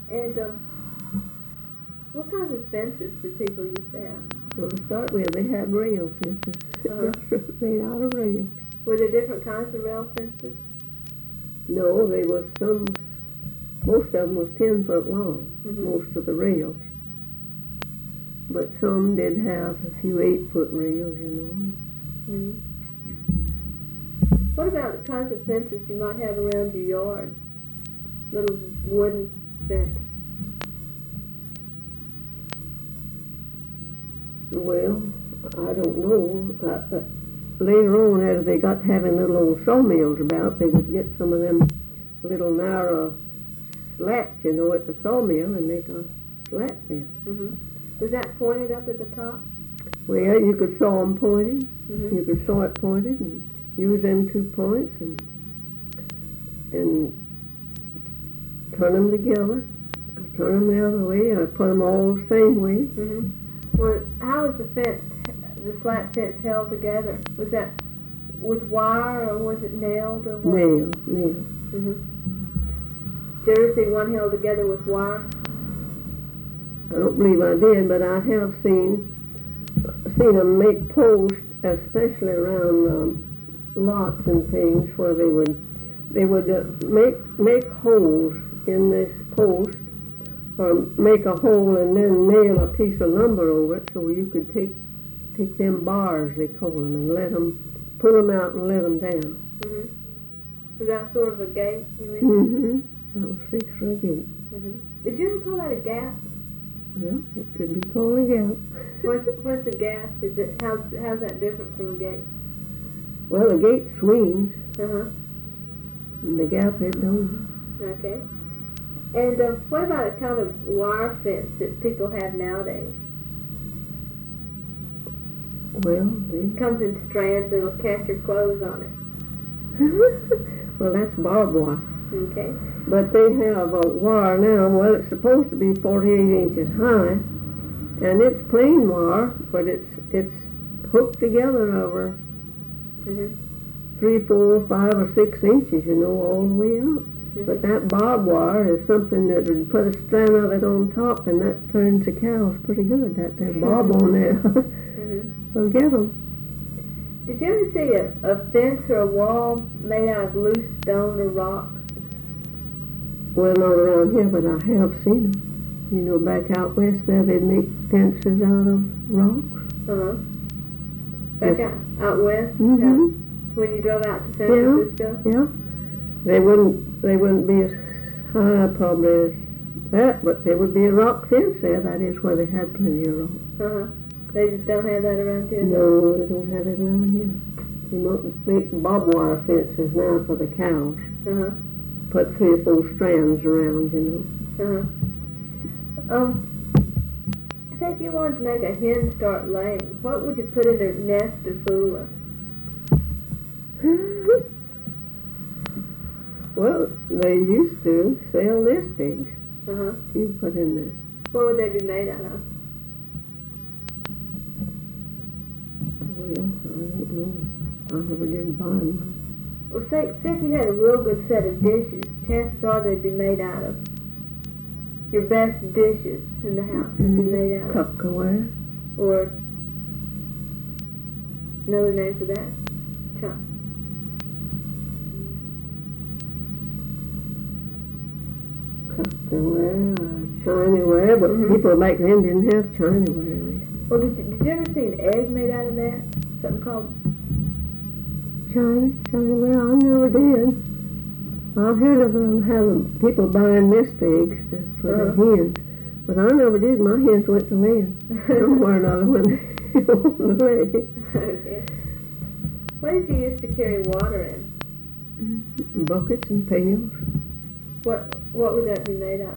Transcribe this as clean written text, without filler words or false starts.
And what kinds of fences did people used to have? Well, to start with, they had rail fences. Just made out of rails. Were there different kinds of rail fences? No, they was most of them was 10 foot long, most of the rails. But some did have a few 8-foot rails, you know. Mm-hmm. What about the kinds of fences you might have around your yard? Little wooden fence. Well, I don't know. Later on, as they got having little old sawmills about, they would get some of them little narrow slats, you know, at the sawmill and make a slat fence. Mm-hmm. Was that pointed up at the top? Well, you could saw them pointed. Mm-hmm. You could saw it pointed and use them 2 points and turn them together, turn them the other way, or put them all the same way. Mm-hmm. Well, how was the slat fence held together? Was that with wire or was it nailed or what? Nailed. Mm-hmm. Did you ever see one held together with wire? I don't believe I did, but I have seen them make posts, especially around lots and things, where they would make holes in this post, or make a hole and then nail a piece of lumber over it, so you could take them bars, they call them, and pull them out and let them down. Mm-hmm. Was that sort of a gate, you mean? Mm-hmm. That was 6 for a gate. Mm-hmm. Did you ever call that a gap? Well, it could be called a gap. What's a gap? How's that different from a gate? Well, the gate swings, Uh-huh. and the gap it don't. Okay. And what about a kind of wire fence that people have nowadays? Well, It comes in strands that'll catch your clothes on it. Well, that's barbed wire. Okay. But they have a wire now. Well, it's supposed to be 48 inches high, and it's plain wire, but it's hooked together over 3, 4, 5, or 6 inches, you know, all the way up. But that barbed wire is something that would put a strand of it on top, and that turns the cows pretty good. That barb on there. So get them. Did you ever see a fence or a wall made out of loose stone or rock? Well, not around here, but I have seen them. You know, back out west there, they'd make fences out of rocks. Uh-huh. Back out west? Mm-hmm. When you drove out to San Francisco? Yeah. They wouldn't be as high probably as that, but there would be a rock fence there. That is where they had plenty of rock. Uh-huh. They just don't have that around here? No, they don't have it around here. They make barbed wire fences now for the cows. Uh-huh. Put 3 or 4 strands around, you know. Uh-huh. Say if you wanted to make a hen start laying, what would you put in her nest to fool her? Well, they used to sell nest eggs. Uh-huh. You put in there. What would they be made out of? Well, I don't know. I never did buy them. Well, say if you had a real good set of dishes, chances are they'd be made out of your best dishes in the house would be made out of. Tupperware. Or another name for that? Tupperware, Chinaware, but people back then didn't have Chinaware. Well, did you ever see an egg made out of that? Something called Chinaware, I never did. I've heard of them having people buying nest eggs for their hens, but I never did. My hens went to land somewhere or another when they went to lay. Okay. What did you used to carry water in? Buckets and pails. What would that be made out of?